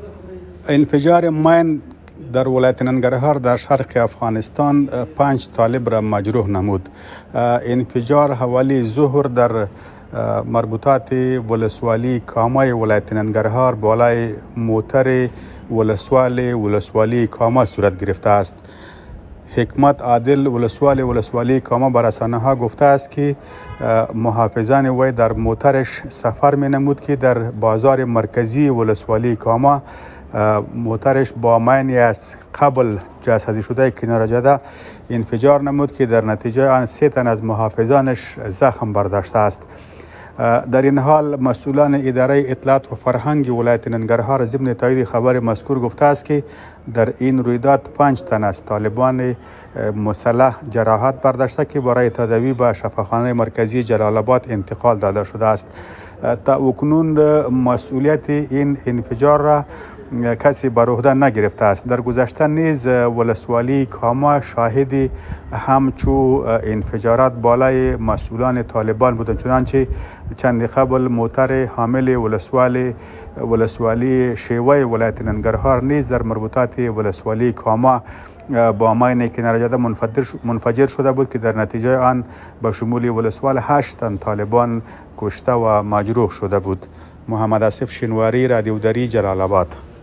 انفجار ماین در ولایت ننگرهار در شرق افغانستان 5 طالب را مجروح نمود. انفجار حوالی ظهر در مربوطات ولسوالی کامای ولایت ننگرهار بالای موتر ولسوالی کاما صورت گرفته است. حکمت عادل ولسوالی کاما بر رسانه ها گفته است که محافظان وی در موترش سفر می نمود که در بازار مرکزی ولسوالی کاما موترش با ماینی از قبل جسدی شده کنار جاده انفجار نمود که در نتیجه آن 3 تن از محافظانش زخم برداشته است. در این حال مسئولان اداره اطلاعات و فرهنگ ولایت ننگرهار ضمن تایید خبر مذکور گفته است که در این رویداد 5 تن از طالبان مسلح جراحت برداشته که برای تداوی به شفاخانه مرکزی جلال آباد انتقال داده شده است. تا اکنون مسئولیت این انفجار را کسی بر عهده نگرفته است. در گذشته نیز ولسوالی کاما شاهد همچو انفجارات بالای مسئولان طالبان بودند، چنانچه چند قبل موتر حامل ولسوالی شیوه ولایت ننگرهار نیز در مربوطات ولسوالی کاما با ماین کنار جاده منفجر شده بود که در نتیجه آن به شمول ولسوال 8 تن طالبان کشته و مجروح شده بود. محمد آصف شینواری، رادیو دری، جلال آباد.